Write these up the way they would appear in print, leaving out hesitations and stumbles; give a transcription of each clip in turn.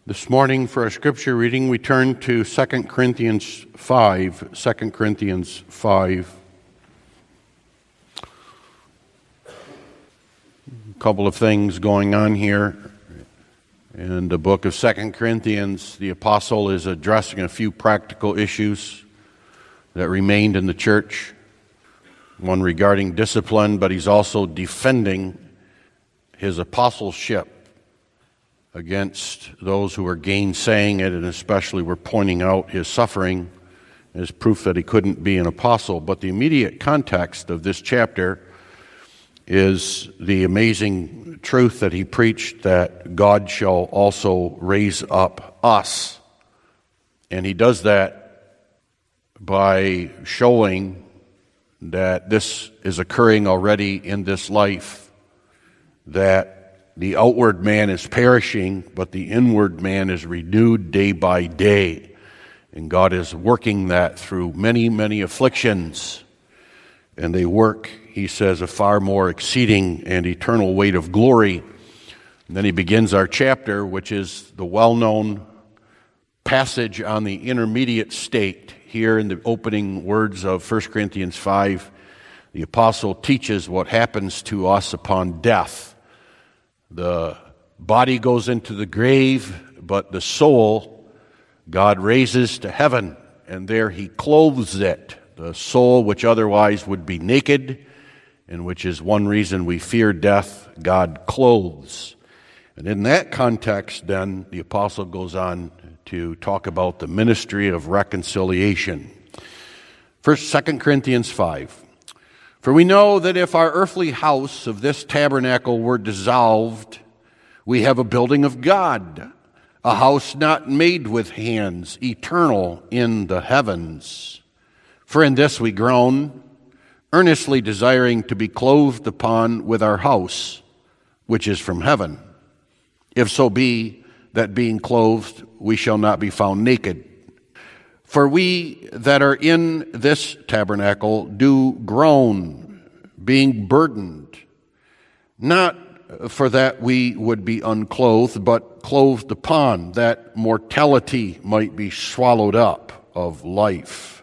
This morning for our scripture reading, we turn to 2 Corinthians 5. 2 Corinthians 5. A couple of things going on here. In the book of 2 Corinthians, the apostle is addressing a few practical issues that remained in the church. One regarding discipline, but he's also defending his apostleship against those who were gainsaying it, and especially were pointing out his suffering as proof that he couldn't be an apostle. But the immediate context of this chapter is the amazing truth that he preached, that God shall also raise up us. And he does that by showing that this is occurring already in this life, that the outward man is perishing, but the inward man is renewed day by day. And God is working that through many, many afflictions. And they work, he says, a far more exceeding and eternal weight of glory. And then he begins our chapter, which is the well-known passage on the intermediate state. Here in the opening words of 1 Corinthians 5, the apostle teaches what happens to us upon death. The body goes into the grave, but the soul God raises to heaven, and there he clothes it. The soul which otherwise would be naked, and which is one reason we fear death, God clothes. And in that context, then, the apostle goes on to talk about the ministry of reconciliation. First, 2 Corinthians 5. For we know that if our earthly house of this tabernacle were dissolved, we have a building of God, a house not made with hands, eternal in the heavens. For in this we groan, earnestly desiring to be clothed upon with our house, which is from heaven. If so be that being clothed, we shall not be found naked. For we that are in this tabernacle do groan, being burdened, not for that we would be unclothed, but clothed upon, that mortality might be swallowed up of life.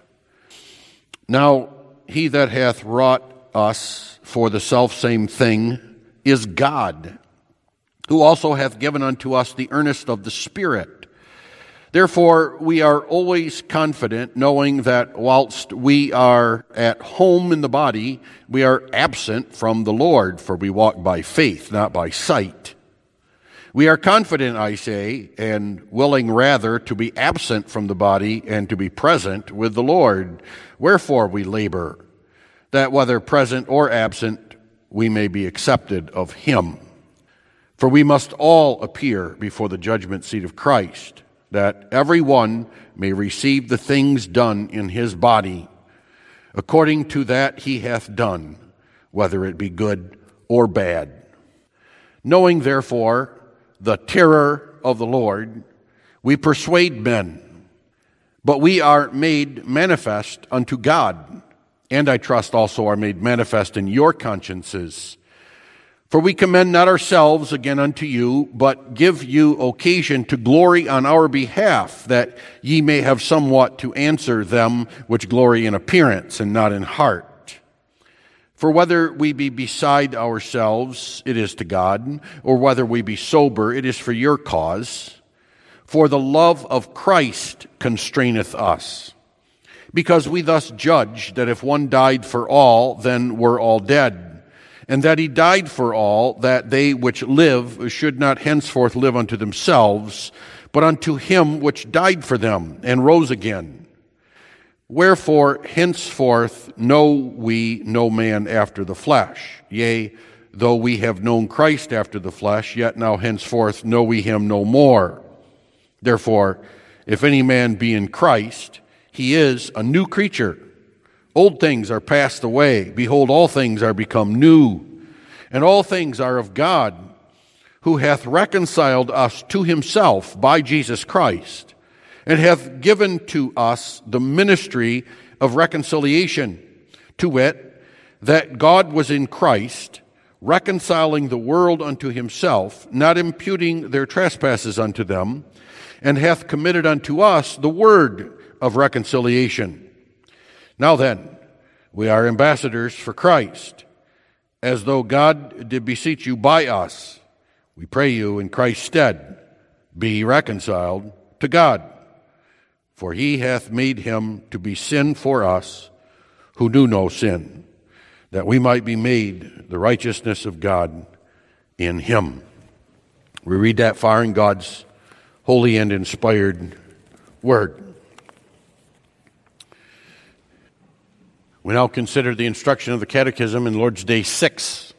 Now he that hath wrought us for the selfsame thing is God, who also hath given unto us the earnest of the Spirit. Therefore, we are always confident, knowing that whilst we are at home in the body, we are absent from the Lord, for we walk by faith, not by sight. We are confident, I say, and willing rather to be absent from the body and to be present with the Lord. Wherefore we labor, that whether present or absent, we may be accepted of him. For we must all appear before the judgment seat of Christ, that every one may receive the things done in his body, according to that he hath done, whether it be good or bad. Knowing therefore the terror of the Lord, we persuade men, but we are made manifest unto God, and I trust also are made manifest in your consciences. For we commend not ourselves again unto you, but give you occasion to glory on our behalf, that ye may have somewhat to answer them which glory in appearance and not in heart. For whether we be beside ourselves, it is to God, or whether we be sober, it is for your cause. For the love of Christ constraineth us, because we thus judge that if one died for all, then were all dead. And that he died for all, that they which live should not henceforth live unto themselves, but unto him which died for them, and rose again. Wherefore henceforth know we no man after the flesh. Yea, though we have known Christ after the flesh, yet now henceforth know we him no more. Therefore, if any man be in Christ, he is a new creature. Old things are passed away. Behold, all things are become new. And all things are of God, who hath reconciled us to himself by Jesus Christ, and hath given to us the ministry of reconciliation, to wit, that God was in Christ, reconciling the world unto himself, not imputing their trespasses unto them, and hath committed unto us the word of reconciliation. Now then, we are ambassadors for Christ, as though God did beseech you by us. We pray you in Christ's stead, be reconciled to God. For he hath made him to be sin for us, who knew no sin, that we might be made the righteousness of God in him. We read that far in God's holy and inspired word. We now consider the instruction of the Catechism in Lord's Day 6.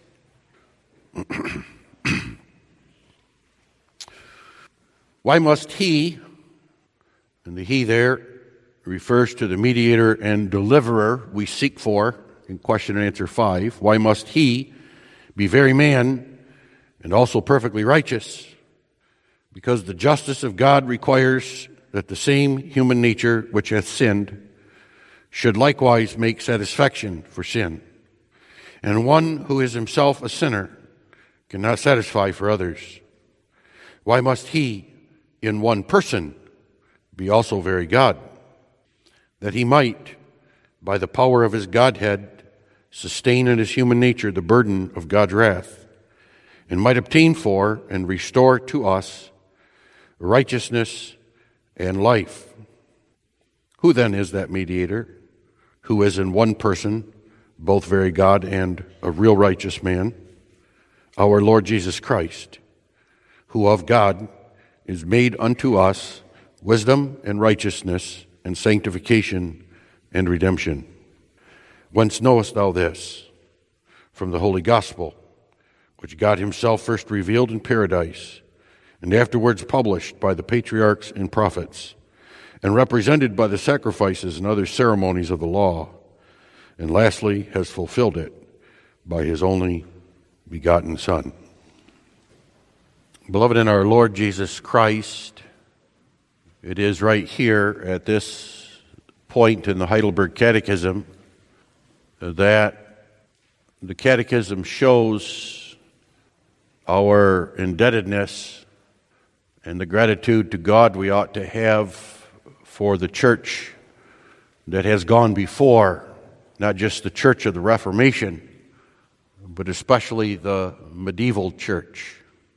Why must he, and the he there refers to the mediator and deliverer we seek for in question and answer 5, why must he be very man and also perfectly righteous? Because the justice of God requires that the same human nature which hath sinned should likewise make satisfaction for sin. And one who is himself a sinner cannot satisfy for others. Why must he, in one person, be also very God? That he might, by the power of his Godhead, sustain in his human nature the burden of God's wrath, and might obtain for and restore to us righteousness and life. Who then is that mediator, who is in one person, both very God and a real righteous man? Our Lord Jesus Christ, who of God is made unto us wisdom and righteousness and sanctification and redemption. Whence knowest thou this? From the Holy Gospel, which God himself first revealed in paradise, and afterwards published by the patriarchs and prophets, and represented by the sacrifices and other ceremonies of the law, and lastly has fulfilled it by his only begotten Son. Beloved in our Lord Jesus Christ, it is right here at this point in the Heidelberg Catechism that the Catechism shows our indebtedness and the gratitude to God we ought to have for the church that has gone before, not just the church of the Reformation, but especially the medieval church.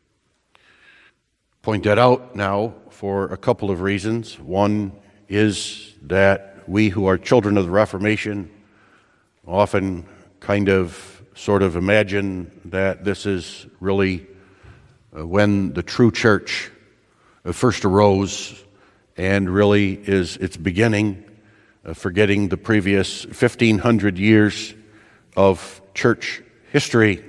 Point that out now for a couple of reasons. One is that we who are children of the Reformation often sort of imagine that this is really when the true church first arose and really is its beginning, forgetting the previous 1,500 years of church history.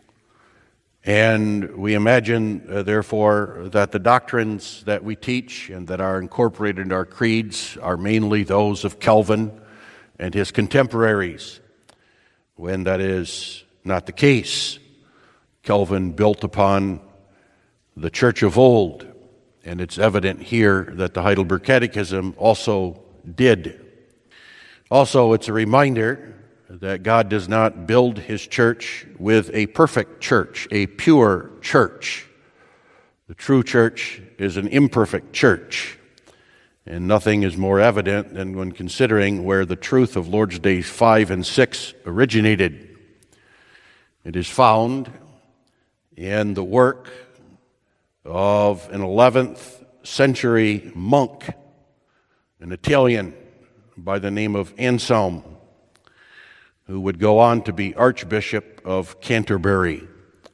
And we imagine, therefore, that the doctrines that we teach and that are incorporated into our creeds are mainly those of Calvin and his contemporaries, when that is not the case. Calvin built upon the church of old, and it's evident here that the Heidelberg Catechism also did. Also, it's a reminder that God does not build his church with a perfect church, a pure church. The true church is an imperfect church, and nothing is more evident than when considering where the truth of Lord's Days 5 and 6 originated. It is found in the work of an 11th century monk, an Italian by the name of Anselm, who would go on to be Archbishop of Canterbury.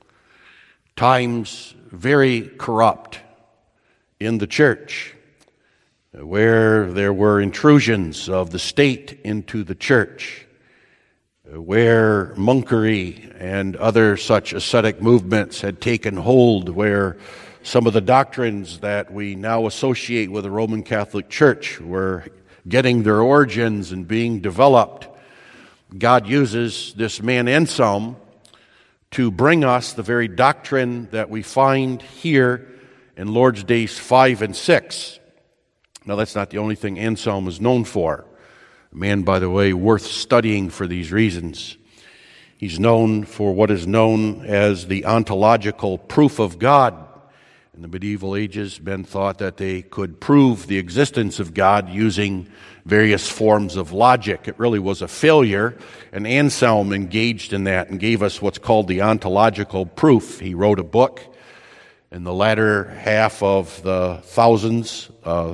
Times very corrupt in the church, where there were intrusions of the state into the church, where monkery and other such ascetic movements had taken hold, where some of the doctrines that we now associate with the Roman Catholic Church were getting their origins and being developed. God uses this man Anselm to bring us the very doctrine that we find here in Lord's Days 5 and 6. Now, that's not the only thing Anselm is known for. A man, by the way, worth studying for these reasons. He's known for what is known as the ontological proof of God. In the medieval ages, men thought that they could prove the existence of God using various forms of logic. It really was a failure, and Anselm engaged in that and gave us what's called the ontological proof. He wrote a book in the latter half of the thousands,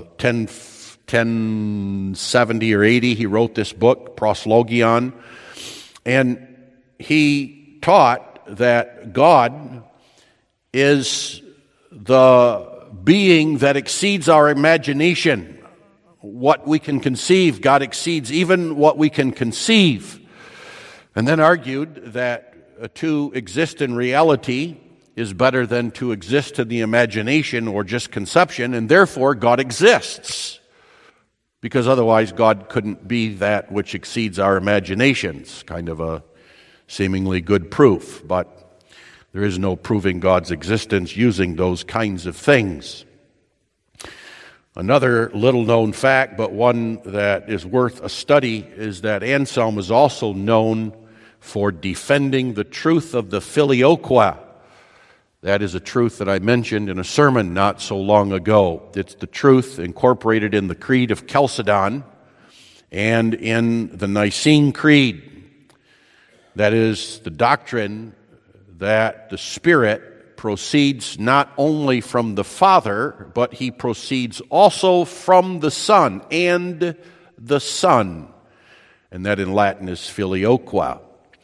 1070 or 80, he wrote this book, Proslogion, and he taught that God is the being that exceeds our imagination. What we can conceive, God exceeds even what we can conceive. And then argued that to exist in reality is better than to exist in the imagination or just conception, and therefore God exists. Because otherwise God couldn't be that which exceeds our imaginations. Kind of a seemingly good proof, but there is no proving God's existence using those kinds of things. Another little-known fact, but one that is worth a study, is that Anselm was also known for defending the truth of the Filioque. That is a truth that I mentioned in a sermon not so long ago. It's the truth incorporated in the Creed of Chalcedon and in the Nicene Creed. That is the doctrine that the Spirit proceeds not only from the Father, but He proceeds also from the Son, and the Son. And that in Latin is Filioque.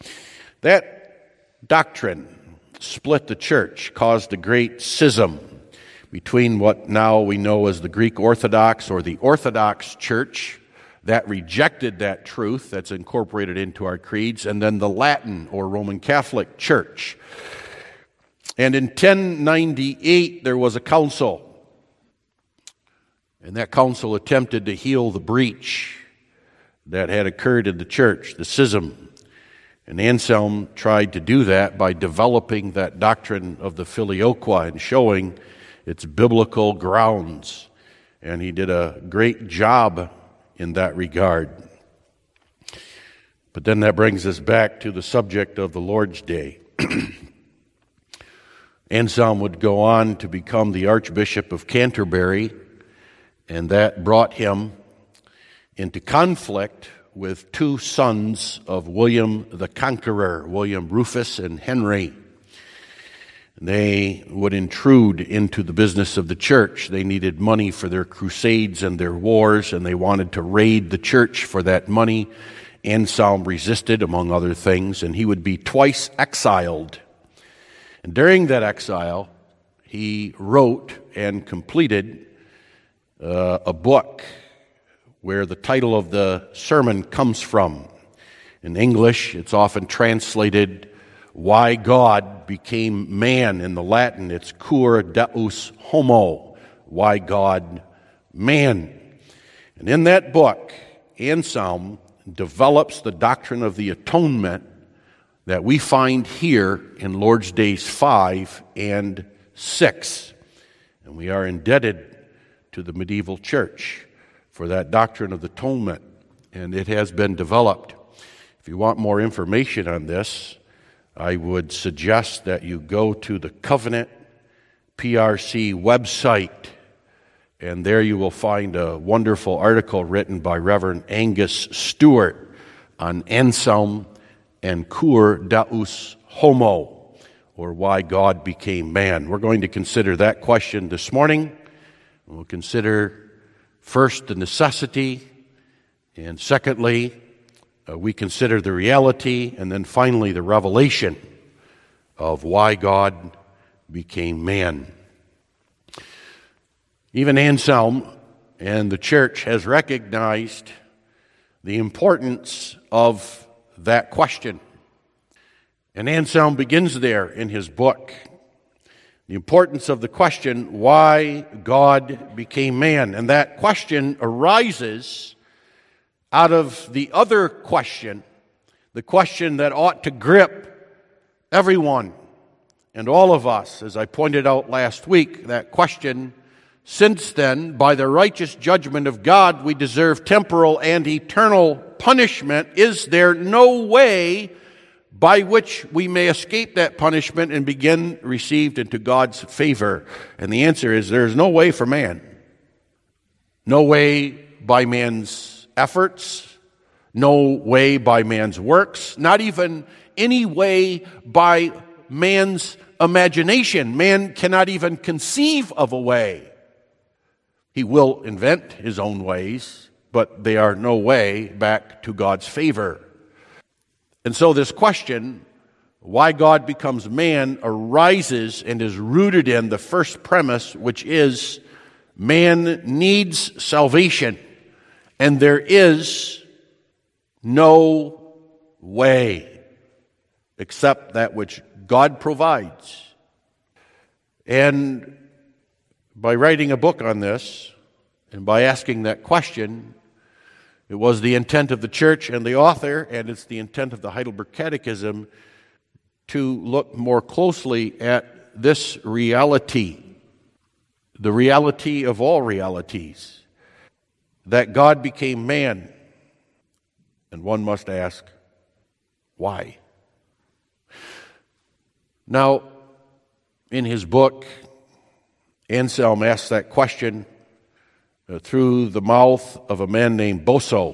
That doctrine split the church, caused a great schism between what now we know as the Greek Orthodox or the Orthodox Church that rejected that truth that's incorporated into our creeds, and then the Latin or Roman Catholic Church. And in 1098 there was a council, and that council attempted to heal the breach that had occurred in the church, the schism. And Anselm tried to do that by developing that doctrine of the Filioque and showing its biblical grounds. And he did a great job in that regard. But then that brings us back to the subject of the Lord's Day. Anselm would go on to become the Archbishop of Canterbury, and that brought him into conflict with two sons of William the Conqueror, William Rufus and Henry. They would intrude into the business of the church. They needed money for their crusades and their wars, and they wanted to raid the church for that money. Anselm resisted, among other things, and he would be twice exiled. And during that exile, he wrote and completed a book where the title of the sermon comes from. In English, it's often translated, Why God Became Man. In the Latin, it's Cur Deus Homo, Why God Man. And in that book, Anselm develops the doctrine of the atonement that we find here in Lord's Days 5 and 6. And we are indebted to the medieval church for that doctrine of the atonement, and it has been developed. If you want more information on this, I would suggest that you go to the Covenant PRC website, and there you will find a wonderful article written by Reverend Angus Stewart on Anselm and Cur Deus Homo, or why God became man. We're going to consider that question this morning. We'll consider first the necessity, and secondly, we consider the reality, and then finally the revelation of why God became man. Even Anselm and the church has recognized the importance of that question. And Anselm begins there in his book. The importance of the question, why God became man. And that question arises out of the other question, the question that ought to grip everyone and all of us. As I pointed out last week, that question, since then, by the righteous judgment of God, we deserve temporal and eternal punishment, is there no way by which we may escape that punishment and begin received into God's favor? And the answer is there is no way for man. No way by man's efforts, no way by man's works, not even any way by man's imagination. Man cannot even conceive of a way. He will invent his own ways, but they are no way back to God's favor. And so this question, why God becomes man, arises and is rooted in the first premise, which is man needs salvation, and there is no way except that which God provides. And by writing a book on this, and by asking that question, it was the intent of the church and the author, and it's the intent of the Heidelberg Catechism, to look more closely at this reality, the reality of all realities, that God became man. And one must ask, why? Now, in his book, Anselm asks that question through the mouth of a man named Boso.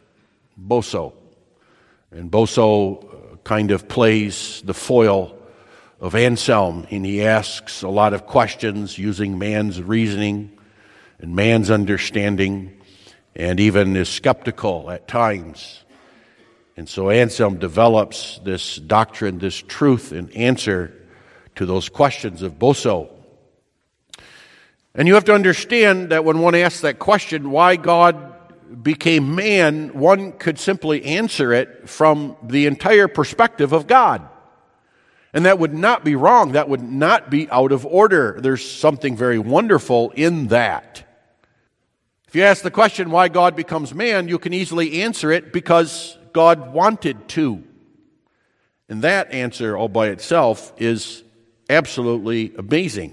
And Boso kind of plays the foil of Anselm, and he asks a lot of questions using man's reasoning and man's understanding, and even is skeptical at times. And so Anselm develops this doctrine, this truth, in answer to those questions of Boso. And you have to understand that when one asks that question, why God became man, one could simply answer it from the entire perspective of God. And that would not be wrong. That would not be out of order. There's something very wonderful in that. If you ask the question why God becomes man, you can easily answer it because God wanted to. And that answer all by itself is absolutely amazing.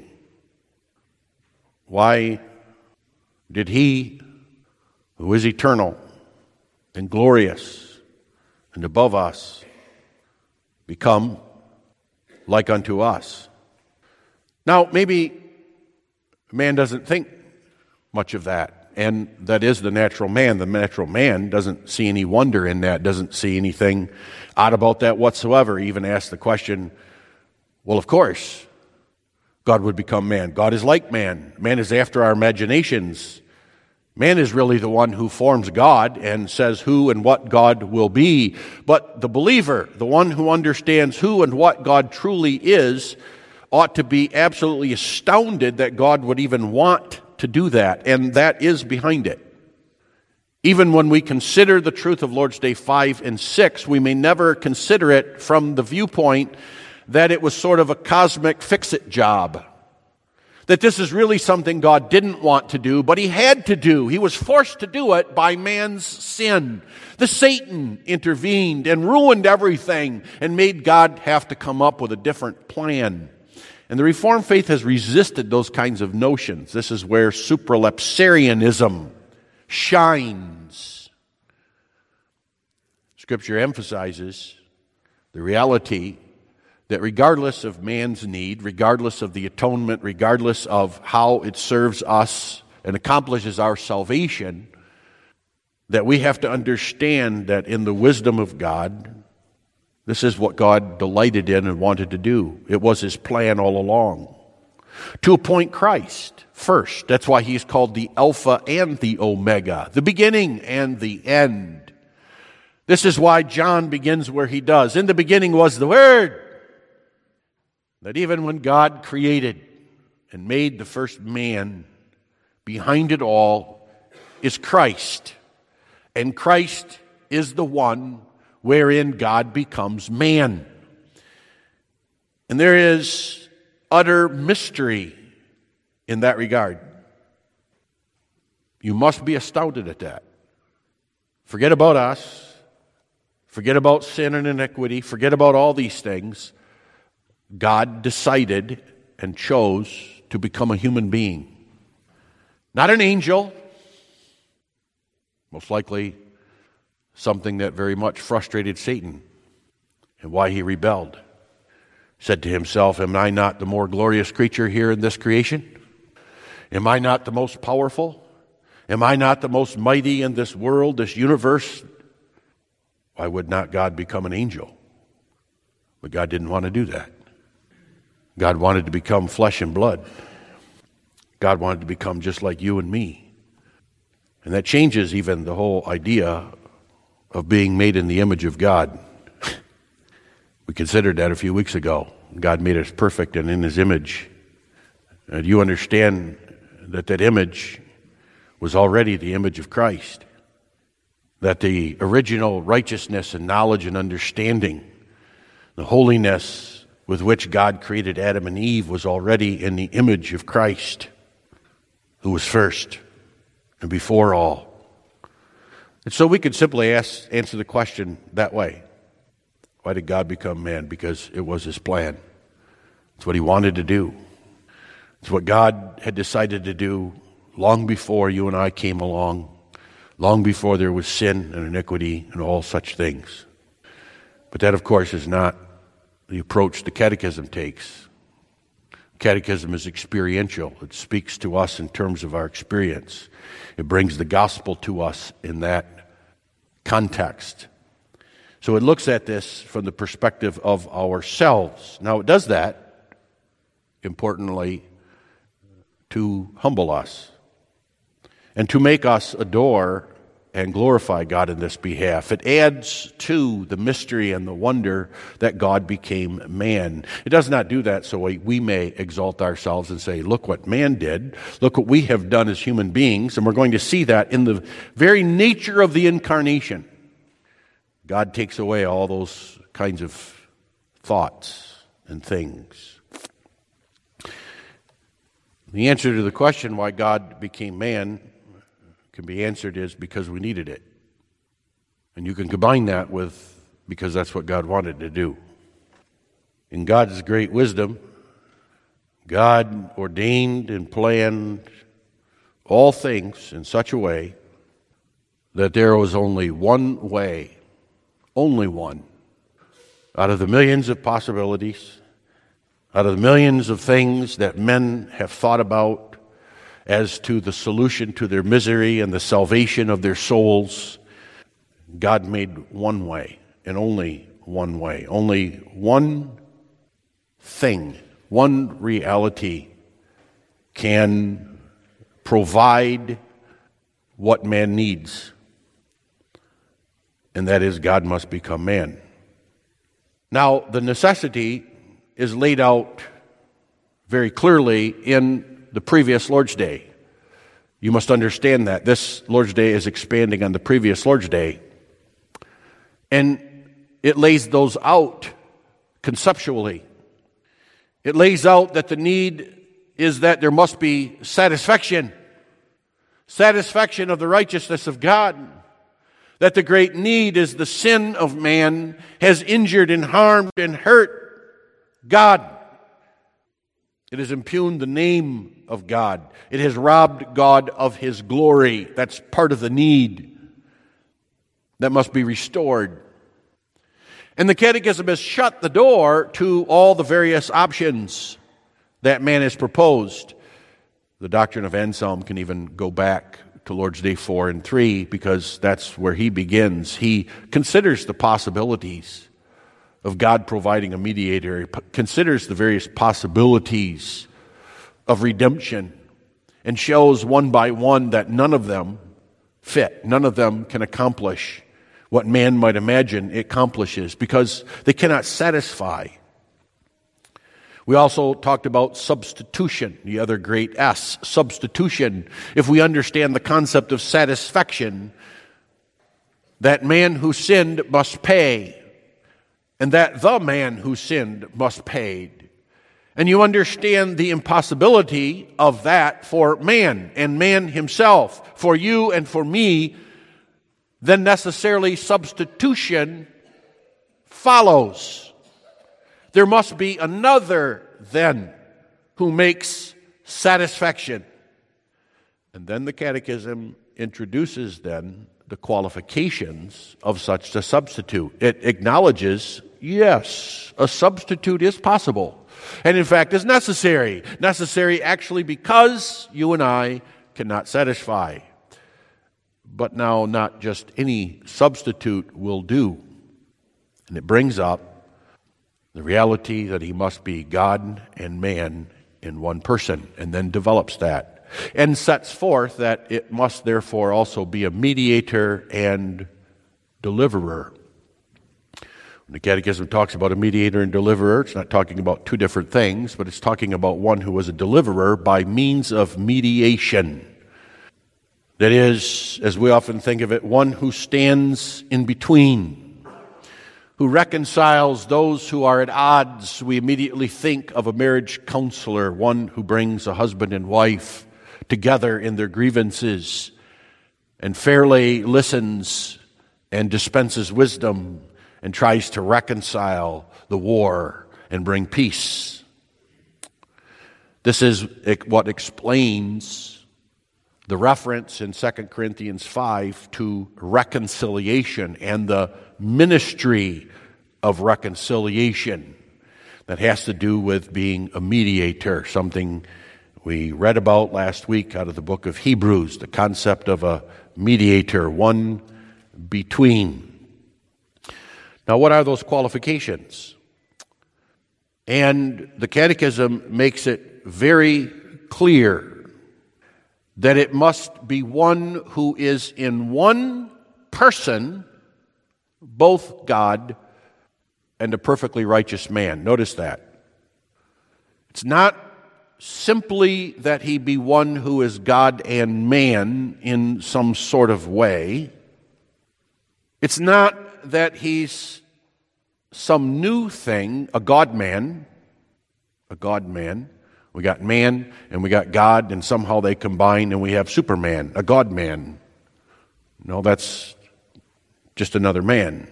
Why did he, who is eternal and glorious and above us, become like unto us? Now, maybe man doesn't think much of that, and that is the natural man. The natural man doesn't see any wonder in that, doesn't see anything odd about that whatsoever. Even ask the question, well, of course, God would become man. God is like man. Man is after our imaginations. Man is really the one who forms God and says who and what God will be. But the believer, the one who understands who and what God truly is, ought to be absolutely astounded that God would even want to do that. And that is behind it. Even when we consider the truth of Lord's Day 5 and 6, we may never consider it from the viewpoint that it was sort of a cosmic fix-it job. That this is really something God didn't want to do, but he had to do. He was forced to do it by man's sin. The Satan intervened and ruined everything and made God have to come up with a different plan. And the Reformed faith has resisted those kinds of notions. This is where supralapsarianism shines. Scripture emphasizes the reality that regardless of man's need, regardless of the atonement, regardless of how it serves us and accomplishes our salvation, that we have to understand that in the wisdom of God, this is what God delighted in and wanted to do. It was his plan all along. To appoint Christ first. That's why he's called the Alpha and the Omega, the beginning and the end. This is why John begins where he does. In the beginning was the Word. That even when God created and made the first man, behind it all is Christ. And Christ is the one wherein God becomes man. And there is utter mystery in that regard. You must be astounded at that. Forget about us. Forget about sin and iniquity. Forget about all these things. God decided and chose to become a human being. Not an angel. Most likely something that very much frustrated Satan. and why he rebelled. He said to himself, am I not the more glorious creature here in this creation? Am I not the most powerful? Am I not the most mighty in this world, this universe? Why would not God become an angel? But God didn't want to do that. God wanted to become flesh and blood. God wanted to become just like you and me. And that changes even the whole idea of being made in the image of God. We considered that a few weeks ago. God made us perfect and in his image. And you understand that that image was already the image of Christ. That the original righteousness and knowledge and understanding, the holiness with which God created Adam and Eve was already in the image of Christ, who was first and before all. And so we could simply answer the question that way. Why did God become man? Because it was his plan. It's what he wanted to do. It's what God had decided to do long before you and I came along, long before there was sin and iniquity and all such things. But that, of course, is not the approach the Catechism takes. Catechism is experiential. It speaks to us in terms of our experience. It brings the gospel to us in that context. So it looks at this from the perspective of ourselves. Now it does that, importantly, to humble us and to make us adore and glorify God in this behalf. It adds to the mystery and the wonder that God became man. It does not do that so we may exalt ourselves and say, look what man did, look what we have done as human beings, and we're going to see that in the very nature of the incarnation. God takes away all those kinds of thoughts and things. The answer to the question why God became man can be answered is because we needed it. And you can combine that with because that's what God wanted to do. In God's great wisdom, God ordained and planned all things in such a way that there was only one way, only one, out of the millions of possibilities, out of the millions of things that men have thought about as to the solution to their misery and the salvation of their souls, God made one way, and only one way. Only one thing, one reality can provide what man needs, and that is God must become man. Now, the necessity is laid out very clearly in the previous Lord's Day. You must understand that. This Lord's Day is expanding on the previous Lord's Day. And it lays those out conceptually. It lays out that the need is that there must be satisfaction. Satisfaction of the righteousness of God. That the great need is the sin of man has injured and harmed and hurt God. It has impugned the name of God. It has robbed God of his glory. That's part of the need that must be restored. And the Catechism has shut the door to all the various options that man has proposed. The doctrine of Anselm can even go back to Lord's Day 4 and 3 because that's where he begins. He considers the possibilities of God providing a mediator. He considers the various possibilities of redemption and shows one by one that none of them fit. None of them can accomplish what man might imagine it accomplishes because they cannot satisfy. We also talked about substitution, the other great S, substitution. If we understand the concept of satisfaction, that man who sinned must pay, and that the man who sinned must pay. And you understand the impossibility of that for man and man himself, for you and for me, then necessarily substitution follows. There must be another then who makes satisfaction. And then the Catechism introduces then the qualifications of such a substitute. It acknowledges, yes, a substitute is possible, and in fact is necessary. Necessary actually because you and I cannot satisfy. But now not just any substitute will do. And it brings up the reality that he must be God and man in one person, and then develops that, and sets forth that it must therefore also be a mediator and deliverer. When the Catechism talks about a mediator and deliverer, it's not talking about two different things, but it's talking about one who was a deliverer by means of mediation. That is, as we often think of it, one who stands in between, who reconciles those who are at odds. We immediately think of a marriage counselor, one who brings a husband and wife together in their grievances and fairly listens and dispenses wisdom and tries to reconcile the war and bring peace. This is what explains the reference in 2 Corinthians 5 to reconciliation and the ministry of reconciliation that has to do with being a mediator, something we read about last week out of the book of Hebrews, the concept of a mediator, one between. Now, what are those qualifications? And the Catechism makes it very clear that it must be one who is in one person, both God and a perfectly righteous man. Notice that. It's not simply that he be one who is God and man in some sort of way. It's not that he's some new thing, a God-man. We got man and we got God, and somehow they combine and we have Superman, a God-man. No, that's just another man.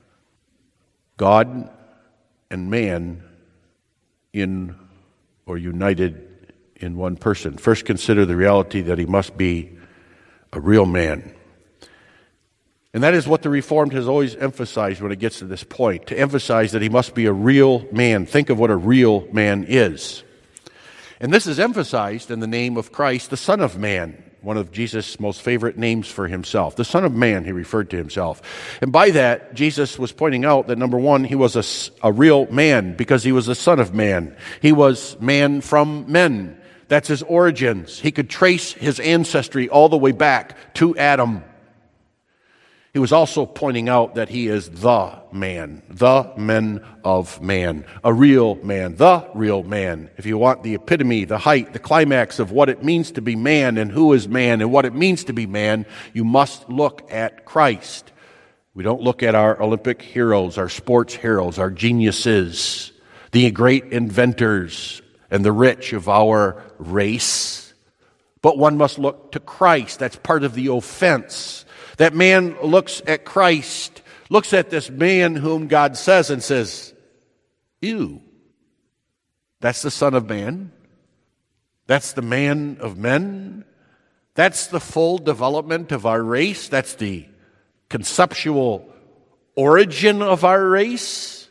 God and man in or united in one person. First, consider the reality that he must be a real man. And that is what the Reformed has always emphasized when it gets to this point, to emphasize that he must be a real man. Think of what a real man is. And this is emphasized in the name of Christ, the Son of Man, one of Jesus' most favorite names for himself. The Son of Man, he referred to himself. And by that, Jesus was pointing out that, number one, he was a real man because he was the Son of Man. He was man from men. That's his origins. He could trace his ancestry all the way back to Adam. He was also pointing out that he is the man of man, a real man, the real man. If you want the epitome, the height, the climax of what it means to be man and who is man and what it means to be man, you must look at Christ. We don't look at our Olympic heroes, our sports heroes, our geniuses, the great inventors and the rich of our race. But one must look to Christ. That's part of the offense. That man looks at Christ, looks at this man whom God says and says, ew, that's the Son of Man. That's the man of men. That's the full development of our race. That's the conceptual origin of our race.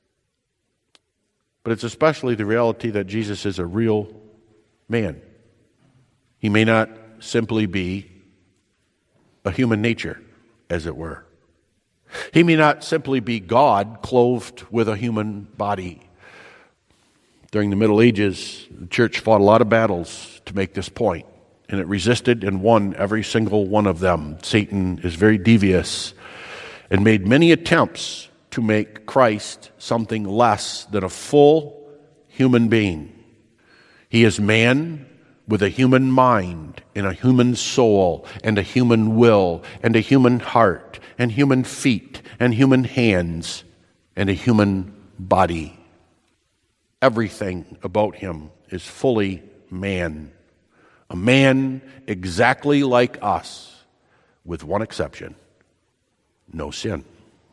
But it's especially the reality that Jesus is a real man. He may not simply be a human nature, as it were. He may not simply be God clothed with a human body. During the Middle Ages, the church fought a lot of battles to make this point, and it resisted and won every single one of them. Satan is very devious and made many attempts to make Christ something less than a full human being. He is man with a human mind and a human soul and a human will and a human heart and human feet and human hands and a human body. Everything about him is fully man. A man exactly like us, with one exception: no sin.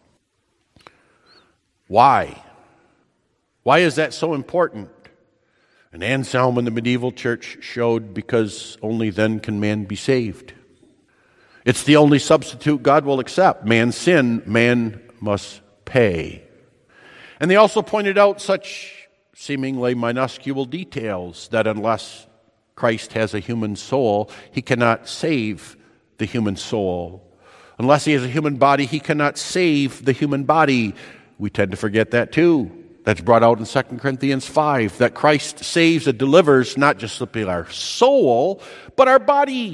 Why? Why is that so important? And Anselm in the medieval church showed because only then can man be saved. It's the only substitute God will accept. Man's sin, man must pay. And they also pointed out such seemingly minuscule details that unless Christ has a human soul, he cannot save the human soul. Unless he has a human body, he cannot save the human body. We tend to forget that too. That's brought out in 2 Corinthians 5, that Christ saves and delivers not just simply our soul, but our body.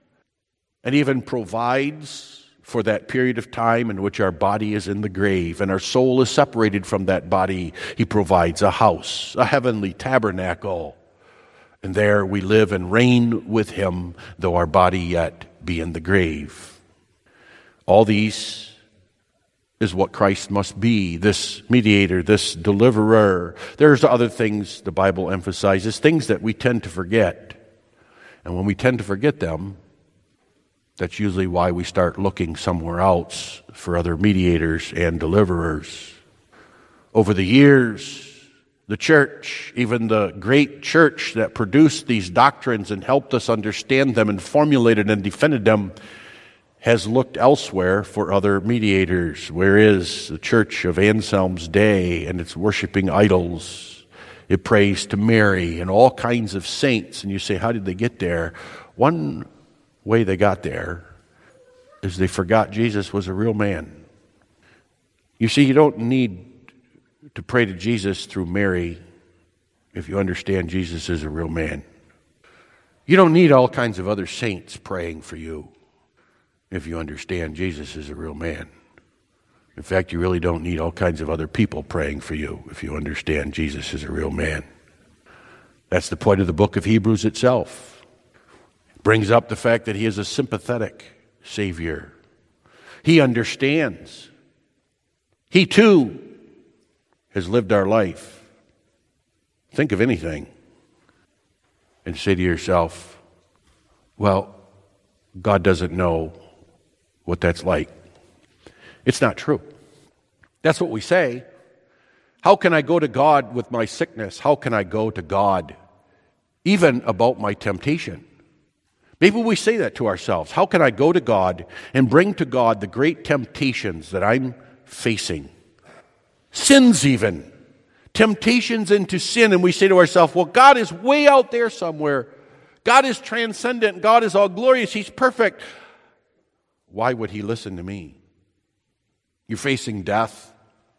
And even provides for that period of time in which our body is in the grave and our soul is separated from that body. He provides a house, a heavenly tabernacle. And there we live and reign with him, though our body yet be in the grave. All these is what Christ must be, this mediator, this deliverer. There's other things the Bible emphasizes, things that we tend to forget. And when we tend to forget them, that's usually why we start looking somewhere else for other mediators and deliverers. Over the years, the church, even the great church that produced these doctrines and helped us understand them and formulated and defended them, has looked elsewhere for other mediators. Where is the church of Anselm's day and its worshiping idols? It prays to Mary and all kinds of saints. And you say, how did they get there? One way they got there is they forgot Jesus was a real man. You see, you don't need to pray to Jesus through Mary if you understand Jesus is a real man. You don't need all kinds of other saints praying for you if you understand Jesus is a real man. In fact, you really don't need all kinds of other people praying for you if you understand Jesus is a real man. That's the point of the book of Hebrews itself. It brings up the fact that he is a sympathetic Savior. He understands. He too has lived our life. Think of anything and say to yourself, well, God doesn't know what that's like. It's not true. That's what we say. How can I go to God with my sickness? How can I go to God even about my temptation? Maybe we say that to ourselves. How can I go to God and bring to God the great temptations that I'm facing? Sins even. Temptations into sin. And we say to ourselves, well, God is way out there somewhere. God is transcendent. God is all glorious. He's perfect. Why would he listen to me? You're facing death.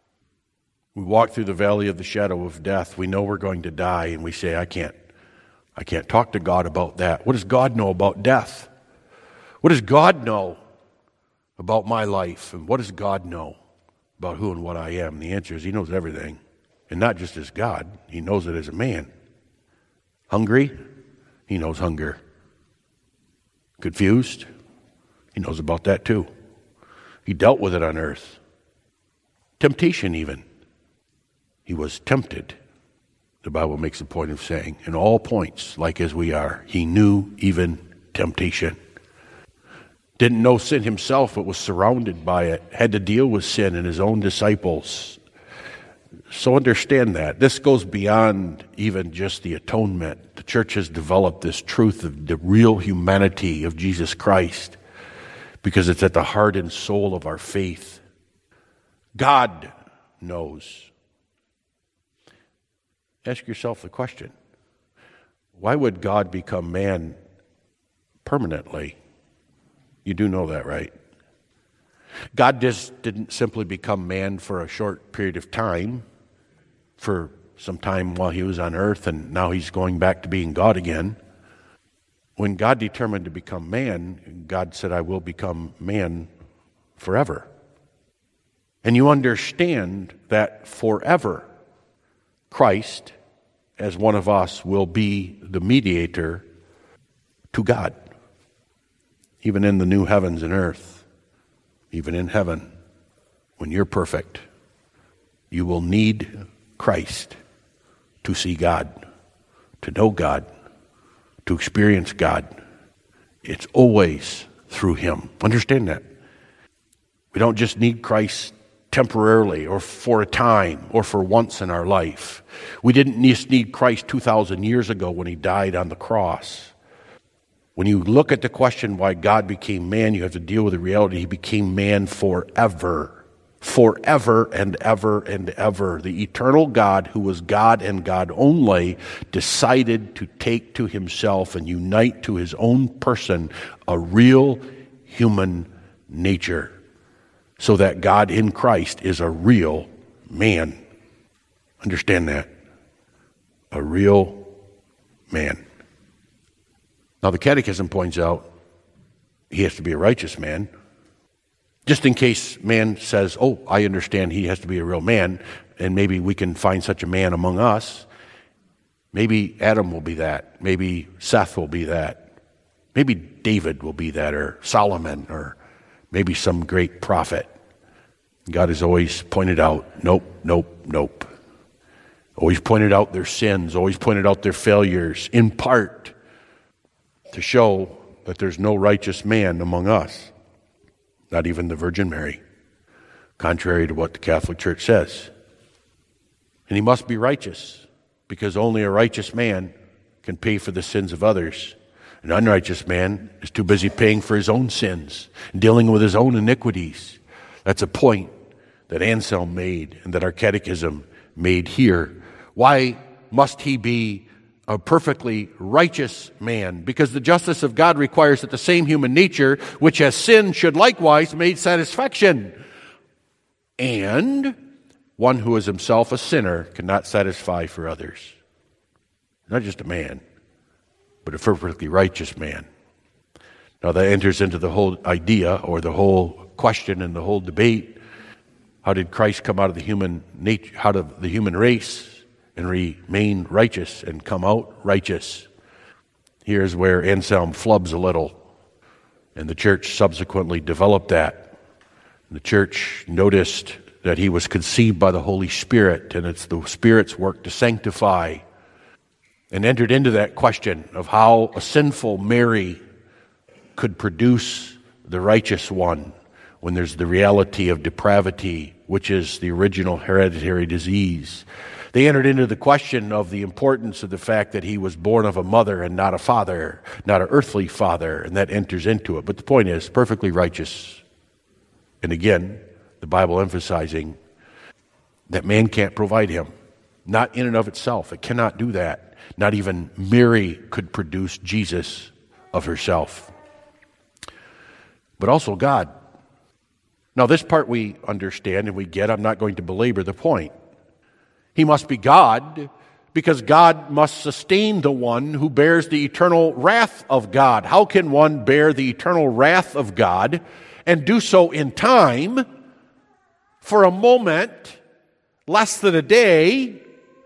We walk through the valley of the shadow of death. We know we're going to die, and we say, I can't talk to God about that. What does God know about death? What does God know about my life? And what does God know about who and what I am? And the answer is he knows everything. And not just as God, he knows it as a man. Hungry? He knows hunger. Confused? He knows about that too. He dealt with it on earth. Temptation even. He was tempted, the Bible makes a point of saying, in all points, like as we are. He knew even temptation. Didn't know sin himself, but was surrounded by it. Had to deal with sin and his own disciples. So understand that. This goes beyond even just the atonement. The church has developed this truth of the real humanity of Jesus Christ because it's at the heart and soul of our faith. God knows. Ask yourself the question, why would God become man permanently? You do know that, right? God just didn't simply become man for a short period of time, for some time while he was on earth, and now he's going back to being God again. When God determined to become man, God said, I will become man forever. And you understand that forever, Christ, as one of us, will be the mediator to God. Even in the new heavens and earth, even in heaven, when you're perfect, you will need Christ to see God, to know God, to experience God. It's always through him. Understand that. We don't just need Christ temporarily or for a time or for once in our life. We didn't just need Christ 2,000 years ago when he died on the cross. When you look at the question why God became man, you have to deal with the reality he became man forever. Forever and ever and ever. The eternal God, who was God and God only, decided to take to himself and unite to his own person a real human nature, so that God in Christ is a real man. Understand that. A real man. Now the Catechism points out he has to be a righteous man. Just in case man says, oh, I understand he has to be a real man, and maybe we can find such a man among us. Maybe Adam will be that. Maybe Seth will be that. Maybe David will be that, or Solomon, or maybe some great prophet. God has always pointed out, nope, nope, nope. Always pointed out their sins, always pointed out their failures, in part to show that there's no righteous man among us. Not even the Virgin Mary, contrary to what the Catholic Church says. And he must be righteous, because only a righteous man can pay for the sins of others. An unrighteous man is too busy paying for his own sins and dealing with his own iniquities. That's a point that Anselm made and that our Catechism made here. Why must he be a perfectly righteous man? Because the justice of God requires that the same human nature which has sinned should likewise make satisfaction. And one who is himself a sinner cannot satisfy for others. Not just a man, but a perfectly righteous man. Now that enters into the whole idea, or the whole question and the whole debate. How did Christ come out of the human nature, out of the human race, and remain righteous and come out righteous? Here's where Anselm flubs a little, and the church subsequently developed that. The church noticed that he was conceived by the Holy Spirit, and it's the Spirit's work to sanctify, and entered into that question of how a sinful Mary could produce the righteous one when there's the reality of depravity, which is the original hereditary disease. They entered into the question of the importance of the fact that he was born of a mother and not a father, not an earthly father, and that enters into it. But the point is, perfectly righteous. And again, the Bible emphasizing that man can't provide him. Not in and of itself. It cannot do that. Not even Mary could produce Jesus of herself. But also God. Now this part we understand and we get. I'm not going to belabor the point. He must be God, because God must sustain the one who bears the eternal wrath of God. How can one bear the eternal wrath of God and do so in time, for a moment, less than a day,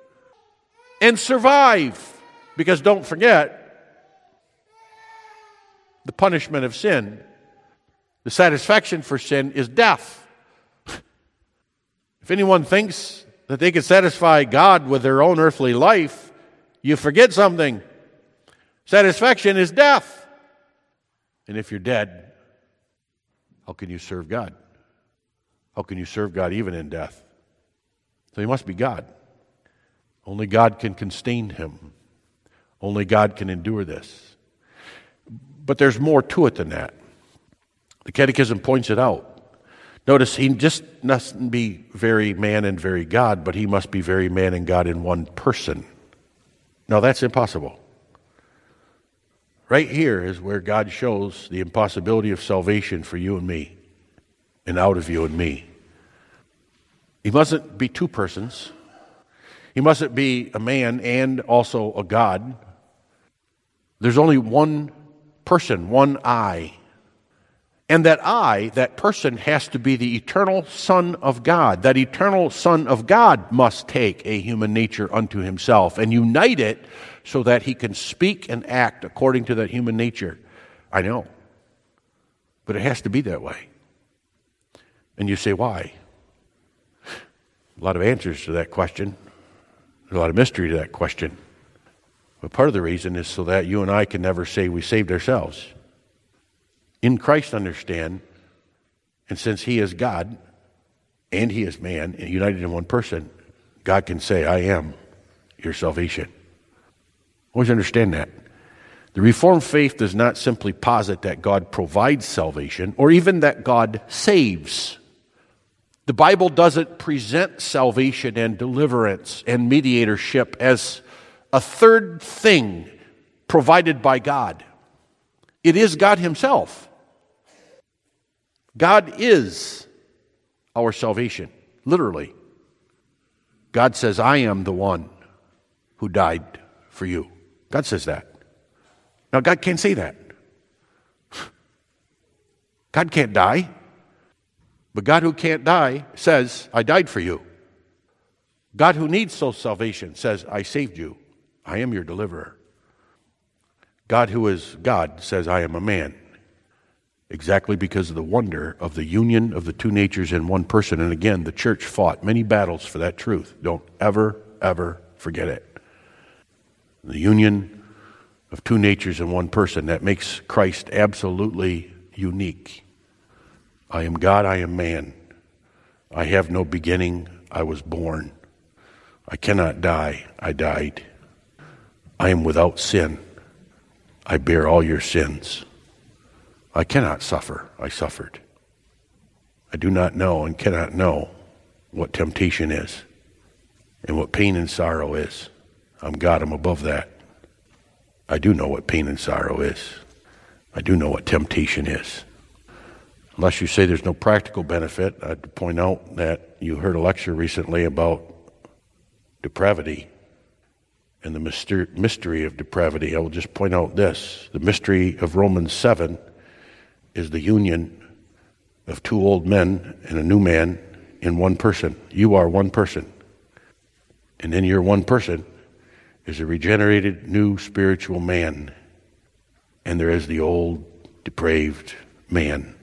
and survive? Because don't forget, the punishment of sin, the satisfaction for sin, is death. If anyone thinks that they can satisfy God with their own earthly life, you forget something. Satisfaction is death. And if you're dead, how can you serve God? How can you serve God even in death? So he must be God. Only God can sustain him. Only God can endure this. But there's more to it than that. The Catechism points it out. Notice, he just mustn't be very man and very God, but he must be very man and God in one person. Now that's impossible. Right here is where God shows the impossibility of salvation for you and me, and out of you and me. He mustn't be two persons. He mustn't be a man and also a God. There's only one person, one I. And that I, that person, has to be the eternal Son of God. That eternal Son of God must take a human nature unto himself and unite it so that he can speak and act according to that human nature. I know. But it has to be that way. And you say, why? A lot of answers to that question. There's a lot of mystery to that question. But part of the reason is so that you and I can never say we saved ourselves. In Christ, understand, and since he is God and he is man and united in one person, God can say, I am your salvation. Always understand that. The Reformed faith does not simply posit that God provides salvation or even that God saves. The Bible doesn't present salvation and deliverance and mediatorship as a third thing provided by God. It is God Himself. God is our salvation, literally. God says, I am the one who died for you. God says that. Now, God can't say that. God can't die. But God who can't die says, I died for you. God who needs soul salvation says, I saved you. I am your deliverer. God who is God says, I am a man. Exactly because of the wonder of the union of the two natures in one person. And again, the church fought many battles for that truth. Don't ever, ever forget it. The union of two natures in one person, that makes Christ absolutely unique. I am God, I am man. I have no beginning, I was born. I cannot die, I died. I am without sin. I bear all your sins. I cannot suffer, I suffered. I do not know and cannot know what temptation is and what pain and sorrow is. I'm God, I'm above that. I do know what pain and sorrow is. I do know what temptation is. Unless you say there's no practical benefit, I'd point out that you heard a lecture recently about depravity and the mystery of depravity. I will just point out this. The mystery of Romans 7 is the union of two old men and a new man in one person. You are one person. And in your one person is a regenerated new spiritual man. And there is the old depraved man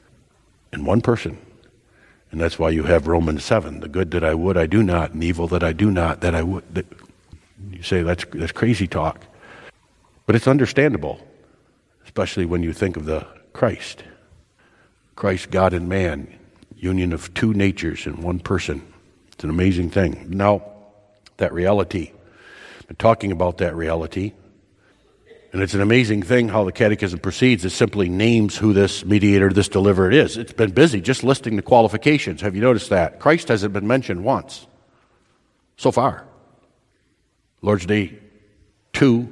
in one person. And that's why you have Romans 7. The good that I would, I do not. And the evil that I do not, that I would. You say that's crazy talk. But it's understandable, especially when you think of the Christ. Christ, God and man, union of two natures in one person. It's an amazing thing. Now, that reality, I'm talking about that reality, and it's an amazing thing how the Catechism proceeds. It simply names who this mediator, this deliverer is. It's been busy just listing the qualifications. Have you noticed that? Christ hasn't been mentioned once so far. Lord's Day 2,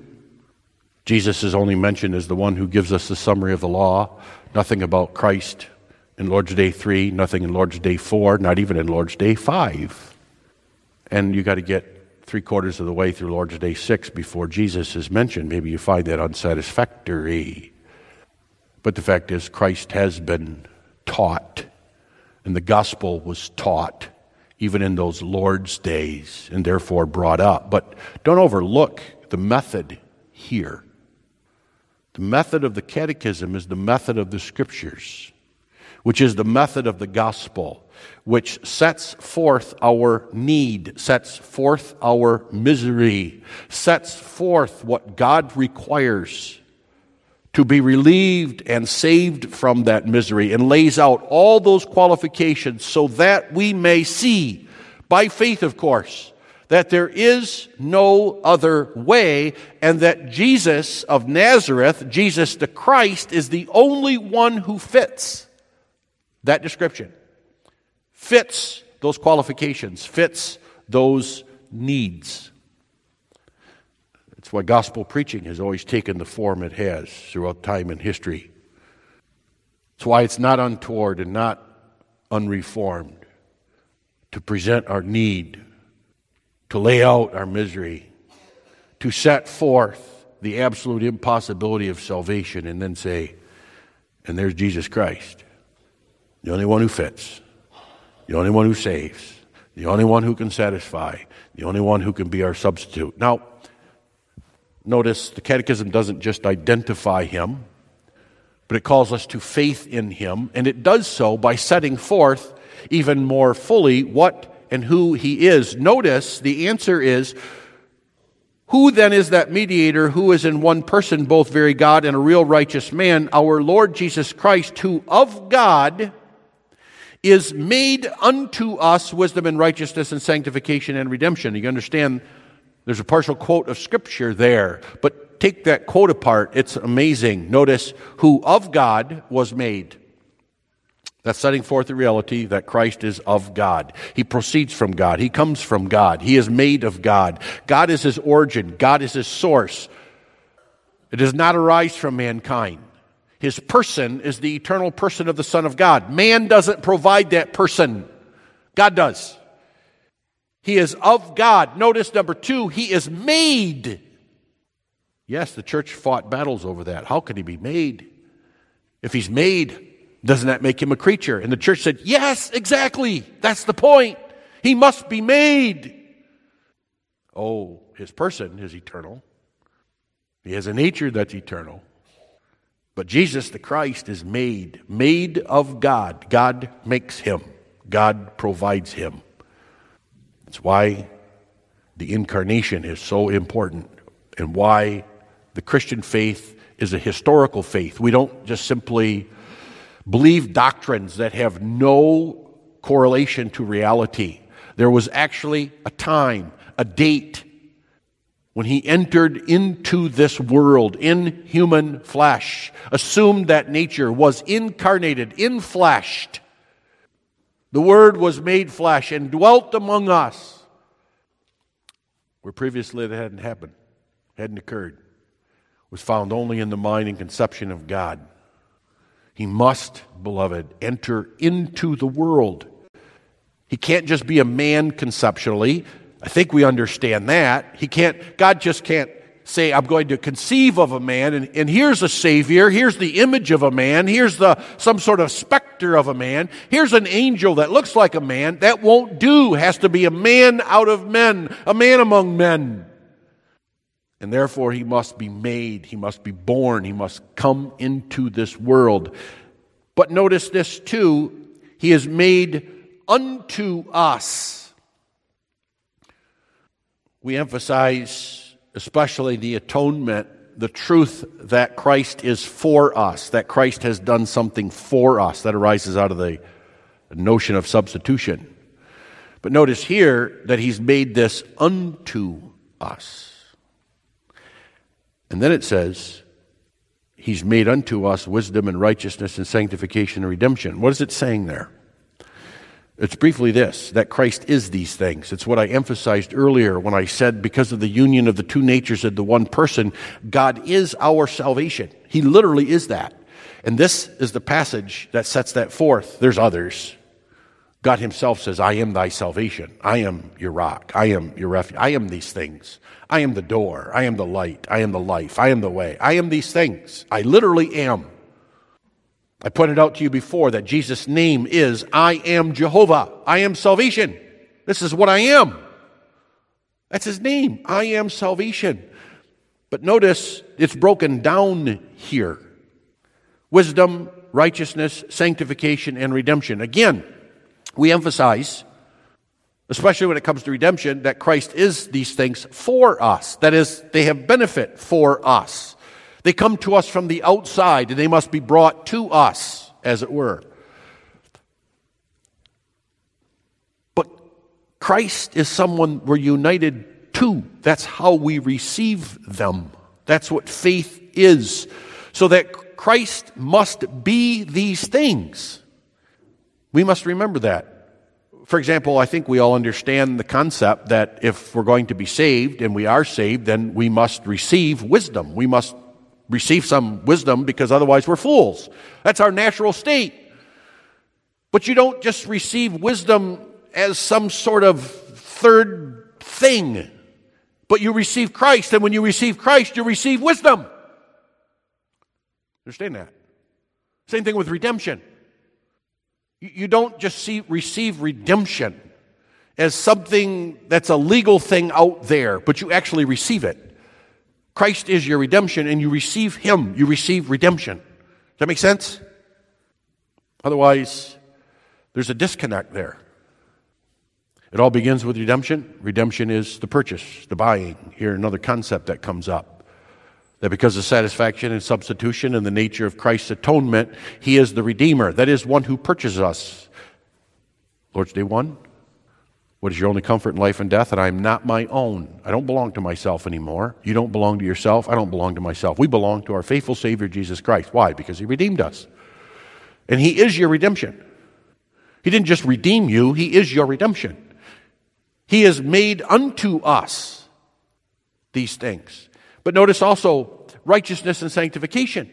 Jesus is only mentioned as the one who gives us the summary of the law. Nothing about Christ in Lord's Day 3, nothing in Lord's Day 4, not even in Lord's Day 5. And you got to get 3/4 of the way through Lord's Day 6 before Jesus is mentioned. Maybe you find that unsatisfactory. But the fact is, Christ has been taught, and the gospel was taught even in those Lord's days, and therefore brought up. But don't overlook the method here. The method of the Catechism is the method of the Scriptures, which is the method of the gospel, which sets forth our need, sets forth our misery, sets forth what God requires to be relieved and saved from that misery, and lays out all those qualifications so that we may see, by faith of course, that there is no other way, and that Jesus of Nazareth, Jesus the Christ, is the only one who fits that description, fits those qualifications, fits those needs. That's why gospel preaching has always taken the form it has throughout time and history. It's why it's not untoward and not unreformed to present our need, to lay out our misery, to set forth the absolute impossibility of salvation, and then say, and there's Jesus Christ, the only one who fits, the only one who saves, the only one who can satisfy, the only one who can be our substitute. Now, notice the Catechism doesn't just identify him, but it calls us to faith in him, and it does so by setting forth even more fully what and who he is. Notice the answer is, who then is that mediator who is in one person both very God and a real righteous man? Our Lord Jesus Christ, who of God is made unto us wisdom and righteousness and sanctification and redemption. You understand There's a partial quote of Scripture there, but take that quote apart. It's amazing. Notice, who of God was made. That's setting forth the reality that Christ is of God. He proceeds from God. He comes from God. He is made of God. God is his origin. God is his source. It does not arise from mankind. His person is the eternal person of the Son of God. Man doesn't provide that person. God does. He is of God. Notice number 2, he is made. Yes, the church fought battles over that. How can he be made? If he's made, doesn't that make him a creature? And the church said, yes, exactly. That's the point. He must be made. Oh, his person is eternal. He has a nature that's eternal. But Jesus the Christ is made of God. God makes him. God provides him. That's why the incarnation is so important and why the Christian faith is a historical faith. We don't just simply believe doctrines that have no correlation to reality. There was actually a time, a date, when he entered into this world in human flesh, assumed that nature, was incarnated, infleshed. The Word was made flesh and dwelt among us, where previously that hadn't happened, hadn't occurred, was found only in the mind and conception of God. He must, beloved, enter into the world. He can't just be a man conceptually. I think we understand that. God just can't say, I'm going to conceive of a man, and here's a Savior, here's the image of a man, here's some sort of specter of a man, here's an angel that looks like a man. That won't do. Has to be a man out of men, a man among men. And therefore he must be made, he must be born, he must come into this world. But notice this too, he is made unto us. We emphasize especially the atonement, the truth that Christ is for us, that Christ has done something for us. That arises out of the notion of substitution. But notice here that he's made this unto us. And then it says, he's made unto us wisdom and righteousness and sanctification and redemption. What is it saying there? It's briefly this, that Christ is these things. It's what I emphasized earlier when I said because of the union of the two natures of the one person, God is our salvation. He literally is that. And this is the passage that sets that forth. There's others. God himself says, I am thy salvation. I am your rock. I am your refuge. I am these things. I am the door. I am the light. I am the life. I am the way. I am these things. I literally am. I pointed out to you before that Jesus' name is I am Jehovah. I am salvation. This is what I am. That's his name. I am salvation. But notice it's broken down here. Wisdom, righteousness, sanctification, and redemption. Again, we emphasize, especially when it comes to redemption, that Christ is these things for us. That is, they have benefit for us. They come to us from the outside, and they must be brought to us, as it were. But Christ is someone we're united to. That's how we receive them. That's what faith is. So that Christ must be these things. We must remember that. For example, I think we all understand the concept that if we're going to be saved, and we are saved, then we must receive wisdom. We must receive some wisdom because otherwise we're fools. That's our natural state. But you don't just receive wisdom as some sort of third thing, but you receive Christ, and when you receive Christ, you receive wisdom. Understand that? Same thing with redemption. You don't just receive redemption as something that's a legal thing out there, but you actually receive it. Christ is your redemption, and you receive him. You receive redemption. Does that make sense? Otherwise, there's a disconnect there. It all begins with redemption. Redemption is the purchase, the buying. Here, another concept that comes up. That because of satisfaction and substitution and the nature of Christ's atonement, he is the Redeemer. That is one who purchases us. Lord's Day 1. What is your only comfort in life and death? And I am not my own. I don't belong to myself anymore. You don't belong to yourself. I don't belong to myself. We belong to our faithful Savior, Jesus Christ. Why? Because He redeemed us. And He is your redemption. He didn't just redeem you. He is your redemption. He has made unto us these things. But notice also righteousness and sanctification.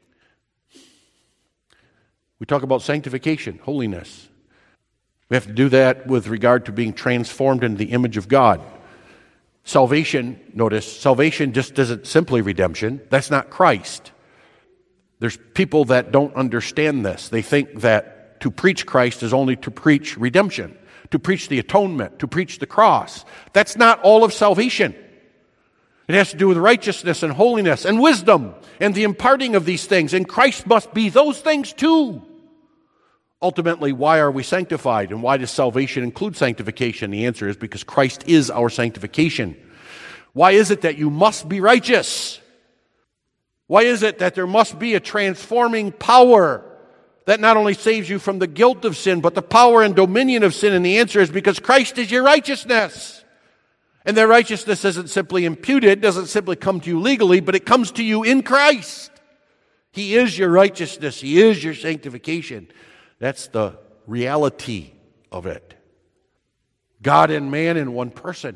We talk about sanctification, holiness. We have to do that with regard to being transformed into the image of God. Salvation, notice, salvation just isn't simply redemption. That's not Christ. There's people that don't understand this. They think that to preach Christ is only to preach redemption, to preach the atonement, to preach the cross. That's not all of salvation. It has to do with righteousness and holiness and wisdom and the imparting of these things. And Christ must be those things too. Ultimately, why are we sanctified? And why does salvation include sanctification? The answer is because Christ is our sanctification. Why is it that you must be righteous? Why is it that there must be a transforming power that not only saves you from the guilt of sin, but the power and dominion of sin? And the answer is because Christ is your righteousness. And that righteousness isn't simply imputed, doesn't simply come to you legally, but it comes to you in Christ. He is your righteousness. He is your sanctification. That's the reality of it. God and man in one person.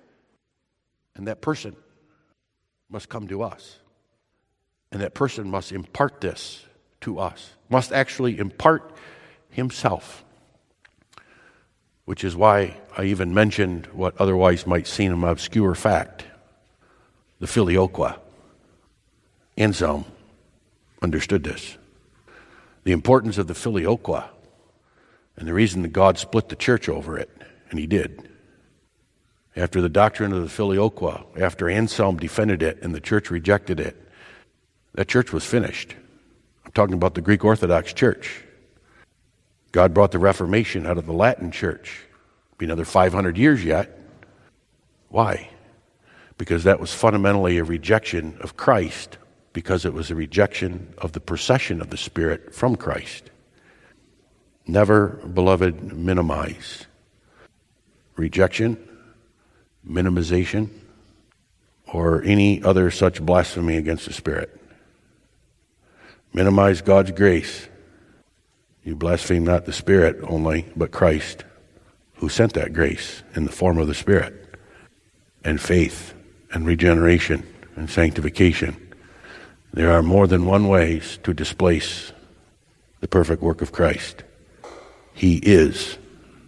And that person must come to us. And that person must impart this to us. Must actually impart himself. Which is why I even mentioned what otherwise might seem an obscure fact. The Filioque. Anselm understood this. The importance of the Filioque, and the reason that God split the church over it, and He did. After the doctrine of the Filioque, after Anselm defended it and the church rejected it, that church was finished. I'm talking about the Greek Orthodox Church. God brought the Reformation out of the Latin Church. It'll be another 500 years yet. Why? Because that was fundamentally a rejection of Christ, because it was a rejection of the procession of the Spirit from Christ. Never, beloved, minimize rejection, minimization, or any other such blasphemy against the Spirit. Minimize God's grace. You blaspheme not the Spirit only, but Christ, who sent that grace in the form of the Spirit, and faith, and regeneration, and sanctification. There are more than one ways to displace the perfect work of Christ. He is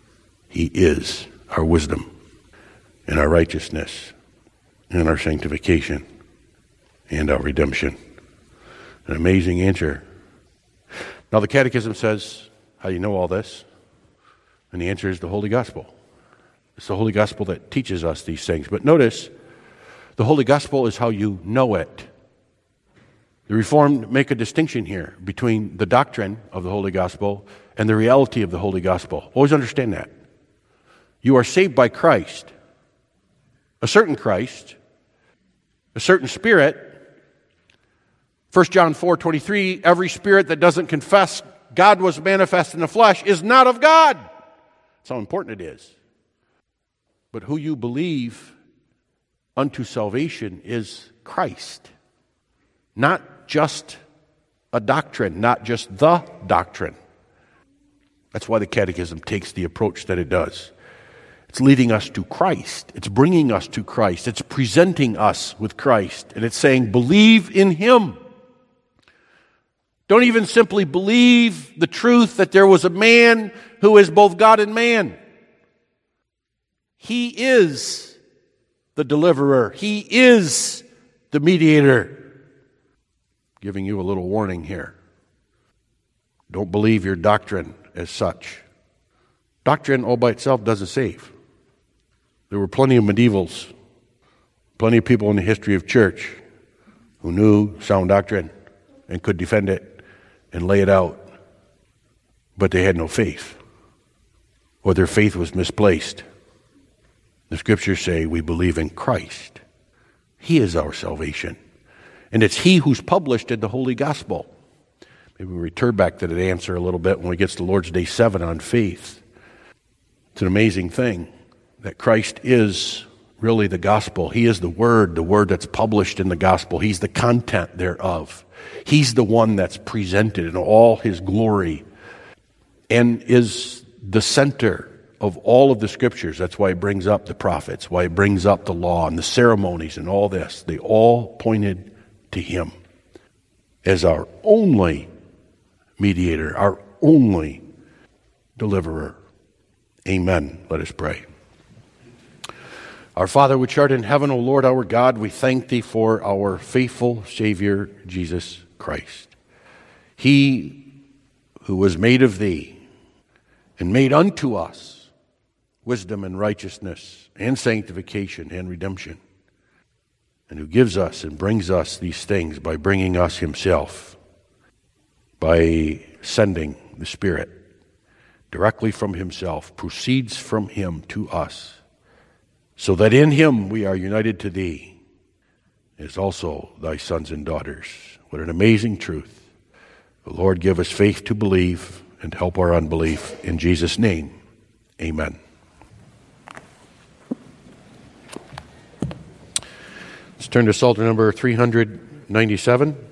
our wisdom and our righteousness and our sanctification and our redemption. An amazing answer. Now the Catechism says, how do you know all this? And the answer is the Holy Gospel. It's the Holy Gospel that teaches us these things. But notice, the Holy Gospel is how you know it. The Reformed make a distinction here between the doctrine of the Holy Gospel and the reality of the Holy Gospel. Always understand that. You are saved by Christ, a certain Christ, a certain Spirit. 1 John 4:23, every spirit that doesn't confess God was manifest in the flesh is not of God. That's how important it is. But who you believe unto salvation is Christ. Not just a doctrine, not just the doctrine. That's why the Catechism takes the approach that it does. It's leading us to Christ. It's bringing us to Christ. It's presenting us with Christ. And it's saying, believe in Him. Don't even simply believe the truth that there was a man who is both God and man. He is the deliverer. He is the mediator. Giving you a little warning here. Don't believe your doctrine as such. Doctrine all by itself doesn't save. There were plenty of medievals, plenty of people in the history of church who knew sound doctrine and could defend it and lay it out, but they had no faith, or their faith was misplaced. The Scriptures say we believe in Christ. He is our salvation. And it's He who's published in the Holy Gospel. Maybe we return back to that answer a little bit when we get to Lord's Day 7 on faith. It's an amazing thing. that Christ is really the gospel. He is the word that's published in the gospel. He's the content thereof. He's the one that's presented in all his glory and is the center of all of the scriptures. That's why it brings up the prophets, why it brings up the law and the ceremonies and all this. They all pointed to him as our only mediator, our only deliverer. Amen. Let us pray. Our Father, which art in heaven, O Lord our God, we thank thee for our faithful Savior, Jesus Christ. He who was made of thee and made unto us wisdom and righteousness and sanctification and redemption, and who gives us and brings us these things by bringing us himself, by sending the Spirit directly from himself, proceeds from him to us, so that in him we are united to thee as also thy sons and daughters. What an amazing truth. The Lord give us faith to believe and help our unbelief. In Jesus' name, amen. Let's turn to Psalter number 397.